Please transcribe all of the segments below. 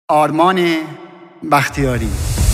آرمان بختیاری.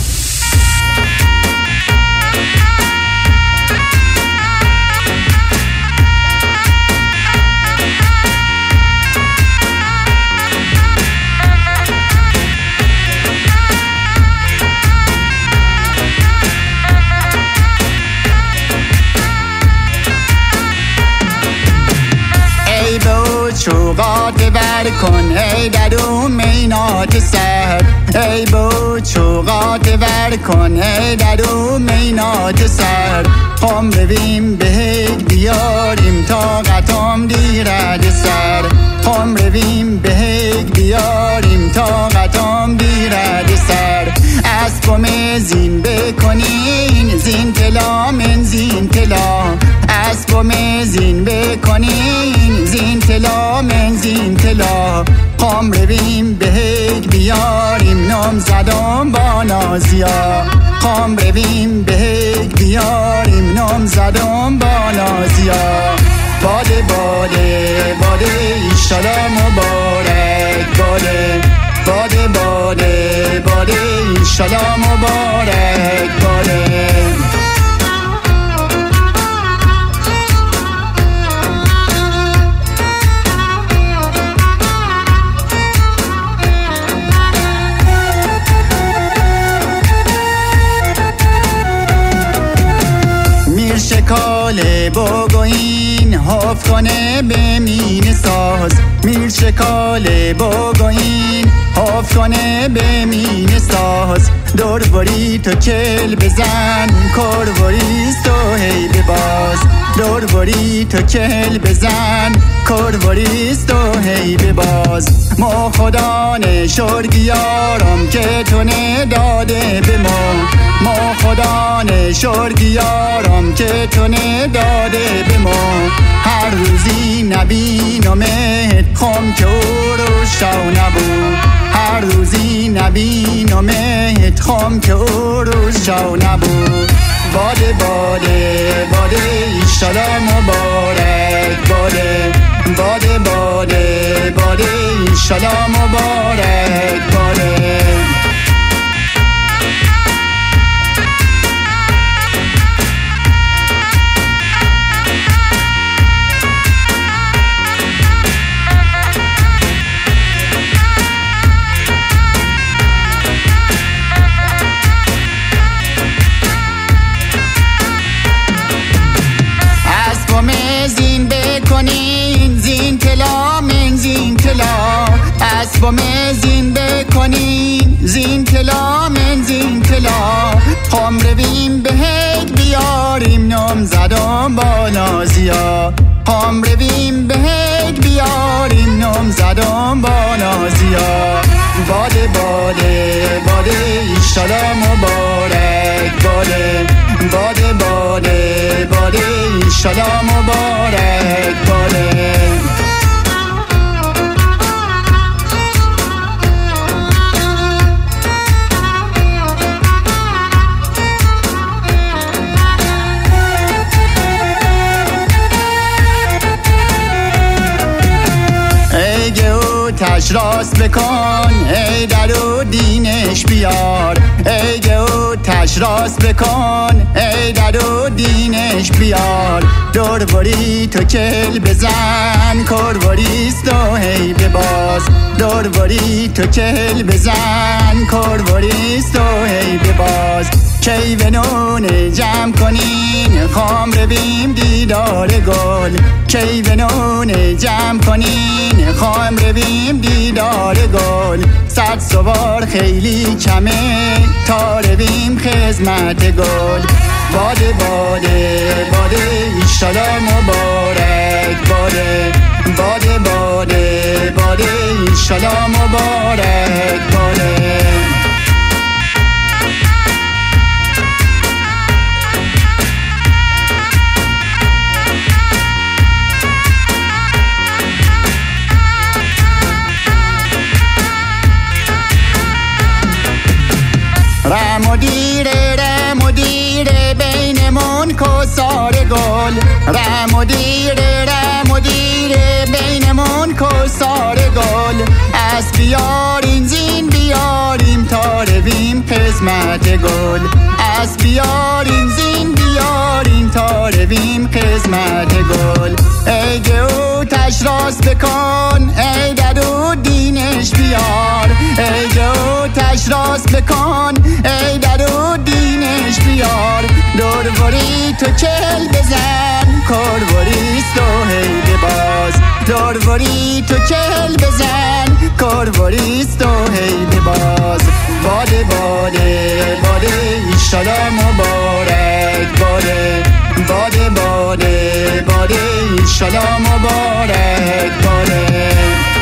چوغات ور کن ای درو مینات سر، ای بو چوغات ور کن ای درو مینات سر. خم رویم بهگ بیاریم طاقتم دیرد سر، خم رویم بهگ بیاریم طاقتم دیرد سر. اسبم زین بکنین زین تلا من زین تلا، اسبم زین بکنین زین تلا من زین تلا. خم رویم بهگ بیاریم نام زدم با نازیا، خم رویم بهگ بیاریم نام زدم با نازیا. باده باده باده ایشالا مبارک باده، باده باده باده ایشالا مبارک باده. شکاله بگوین حف کنه به مین ساز، میر شکاله بگوین حف کنه به مین ساز. دور باری تو کل بزن کروریست و هی بباز، دور باری تو کل بزن کروریست و هی بباز. ما خدا نشرگیارم که تو نداده به ما خدا نشرگیارم که تو نداده به ما. هر روزی نبینمت خم که او رو شو نبود، هر روزی نبینمت خم که او رو شو نبود. باده باده باده ایشالا مبارک باده، باده باده باده ایشالا مبارک باده. زین بکنین زین تلا من زین تلا، اسبم زین بکنین زین تلا من زین تلا. خم رویم بهگ بیاریم نام زدم با نازیا، خم رویم بهگ بیاریم نام زدم با نازیا. باده باده باده ایشالا مبارک باده، باده باده باده ایشالا مبارک باده. تش راست بکن ای درو دینش بیار، ای گو تش راست بکن ای درو دینش بیار. دور باری تو کل بزن کروریست و هی بباز، دور باری تو کل بزن کروریست و هی بباز. کی ونون جمع کنین خام رویم دیدار گل، کی ونون جمع کنین خام رویم دیدار گل. صد سوار خیلی کمه تا رویم خدمت گل. باده باده باده ایشالا مبارک باده، باده باده باده ایشالا مبارک باده. رمدیره بینمون کسار گل، رمدیره بینمون کسار گل. از بیارین زین بیار قسمت گل. از بیارین زین بیارین تا رویم قسمت گل. ای گو تش راست بکن ای درو دینش بیار. ای گو تش راست بکن ای درو دینش بیار. دوروری تو چل بزن کروریست و هی بباز. دوروری تو چل بزن کروریست و هی بباز. باده باده باده ایشالا مبارک باده. باده باده باده ایشالا مبارک باده.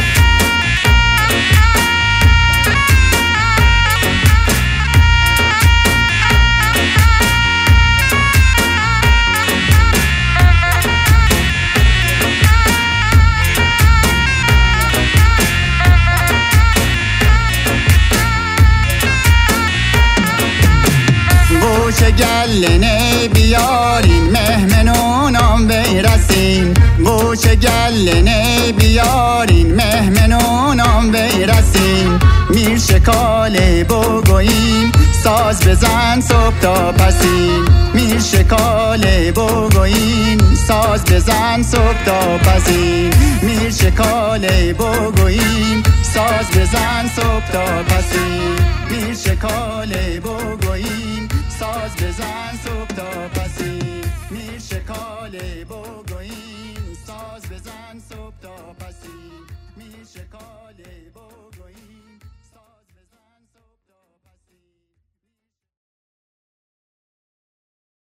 گوش گلنه بیارین مهمنونان بیرسین. گوش گلنه بیارین مهمنونان بیرسین. میر شکاله بگوییم ساز بزن صبح تا پسین. میر شکاله بگوییم ساز بزن صبح تا پسین. میر شکاله بگوییم ساز بزن صبح تا پسین. میر شکاله بگوییم ساز بزن صبح تا پسین. میر شکاله